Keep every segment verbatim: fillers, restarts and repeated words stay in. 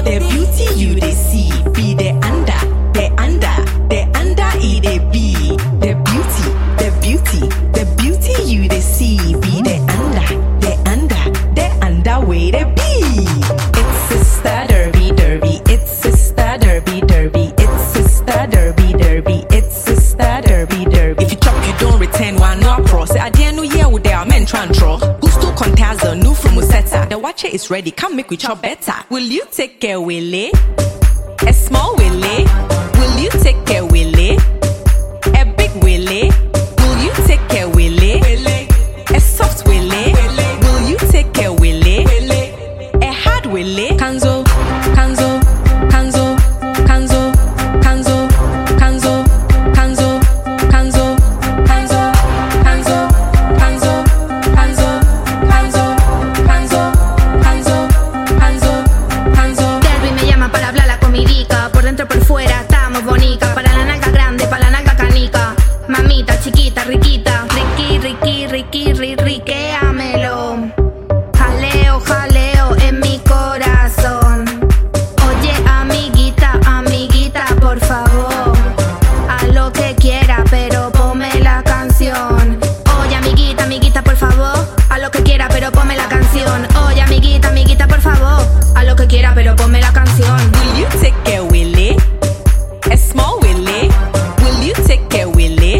The beauty you they see be the under, the under, the under e they be. The beauty, the beauty, the beauty you they see be the under, the under, the under way they be. It's sister derby derby, it's sister derby derby, it's sister derby derby, it's sister derby derby. If you chop you don't return one no pro. Say I didn't know yeah with their men trantro. Who still contains a new from Musetta? The watcher is ready, come make we chop better. Will you take care, Willie? A small Willie? Will you take care, Willie? A big Willie? Will you take care, Willie? A soft Willie? Will you take care, Willie? A hard Willie? Kanzo, Kanzo, Kanzo, Kanzo, Kanzo, Kanzo, Kanzo, Kanzo, Kanzo, Kanzo, Kanzo, Kanzo, Kanzo, Kanzo, Kanzo, Kanzo, Kanzo. Derby me llama para hablar la comidica. Por dentro por fuera estamos bonitas. Para la nalga grande, para la nalga canica. Mamita, chiquita, riquita. Riqui, riqui, riqui, ri, riquéamelo. Jaleo, jaleo en mi corazón. Oye, amiguita, amiguita, por favor. Haz lo que quiera, pero ponme la canción. Oye, amiguita, amiguita, por favor. Haz lo que quiera, pero ponme la canción. Oye, amiguita, amiguita, por favor. Haz lo que quiera, pero ponme la canción. Will you take care, Willie? A small Willie? Will you take care, Willie?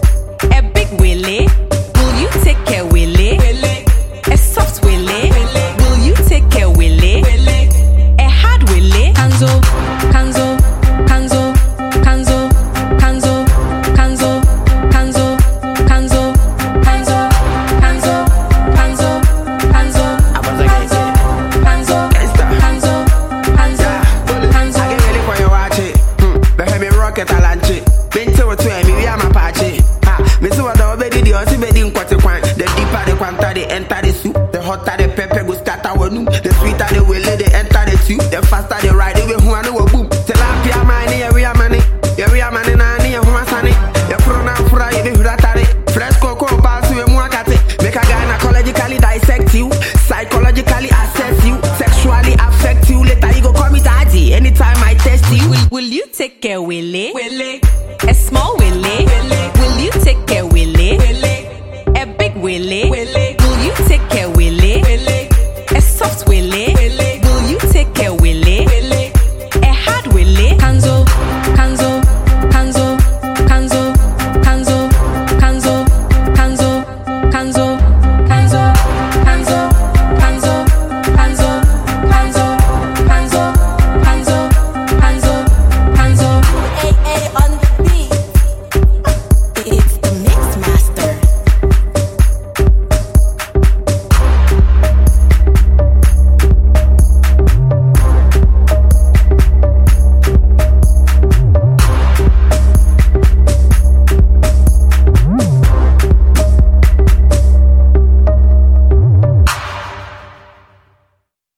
A big Willie? Will you take care, Willie? A soft Willie? Will you take care, Willie? A hard Willie? Kanzo, Kanzo, Kanzo, Kanzo, Kanzo, Kanzo, Kanzo, Kanzo, Kanzo, Kanzo, Kanzo, Kanzo, Kanzo, Kanzo, Kanzo, Kanzo, Kanzo. I get ready for your watch it. Hmm. But me rocket a launch it. Been to a twin, me we am a patchy. Ha, me see what the obedi the osi bedi in kwate kwan. The deeper the quanta they enter the soup. The hotter the pepper go scatter wonu. The sweeter the will they enter the tube. The faster they ride the way who I know a boom. Tilapia money, yeah we are money. Yeah we are money na ni who a sunny. The prona fry the huratare. Fresco co pass we mu akate. Make a guy psychologically dissect you, psychologically assess you, sexually affect you. Later you go call me daddy anytime I test you. Will, will you take care, Willie? Willie? A small Willie? Willie?